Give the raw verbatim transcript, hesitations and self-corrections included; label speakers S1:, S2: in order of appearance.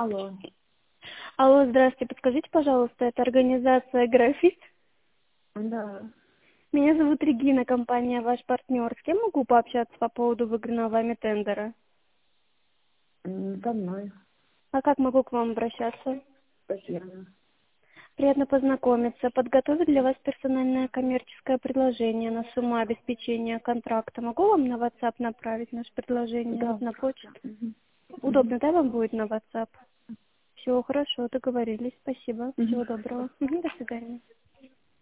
S1: Алло.
S2: Алло, здравствуйте. Подскажите, пожалуйста, это организация «Графит»?
S1: Да.
S2: Меня зовут Регина, компания «Ваш партнер». С кем могу пообщаться по поводу выигранного вами тендера?
S1: М, Со мной.
S2: А как могу к вам обращаться?
S1: Татьяна.
S2: Приятно познакомиться. Подготовить для вас персональное коммерческое предложение на сумму обеспечения контракта. Могу вам на WhatsApp направить наше предложение?
S1: Да.
S2: На почту?
S1: Мгм. Мгм.
S2: Удобно, да, вам будет на WhatsApp? Все, хорошо, договорились. Спасибо.
S1: Мгм.
S2: Всего доброго. Мгм, до свидания.